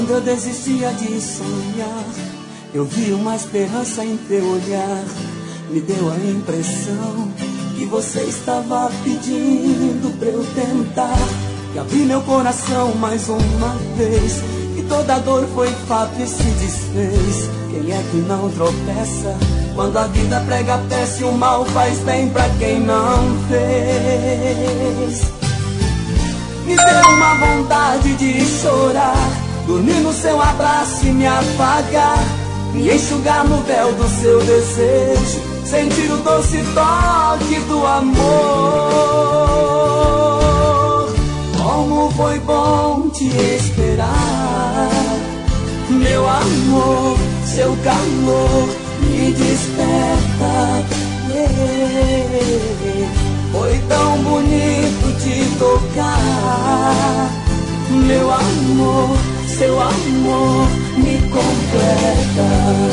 Quando eu desistia de sonhar, eu vi uma esperança em teu olhar. Me deu a impressão que você estava pedindo pra eu tentar. E abri meu coração mais uma vez, e toda dor foi fato e se desfez. Quem é que não tropeça quando a vida prega peça e o mal faz bem pra quem não fez? Me deu uma vontade de chorar, dormir no seu abraço e me apagar, me enxugar no véu do seu desejo, sentir o doce toque do amor. Como foi bom te esperar, meu amor, seu calor me desperta. Foi tão bonito te tocar, meu amor, seu amor me completa.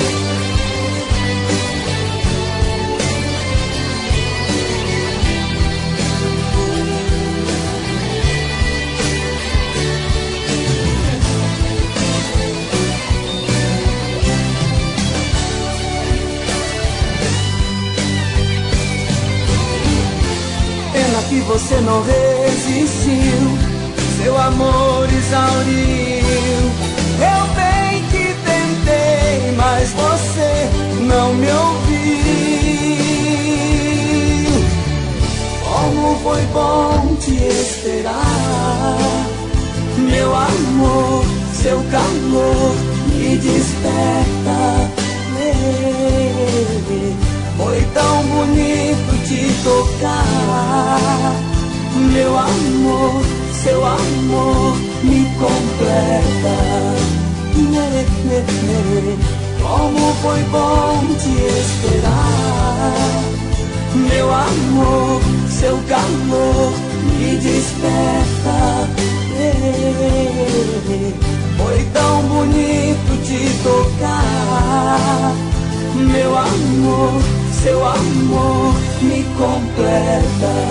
Pena que você não resistiu, seu amor exauriu. Eu bem que tentei, mas você não me ouviu. Como foi bom te esperar, meu amor, seu calor me desperta. Foi tão bonito te tocar, meu amor, seu amor me completa. Como foi bom te esperar, meu amor, seu calor me desperta. Foi tão bonito te tocar, meu amor, seu amor me completa.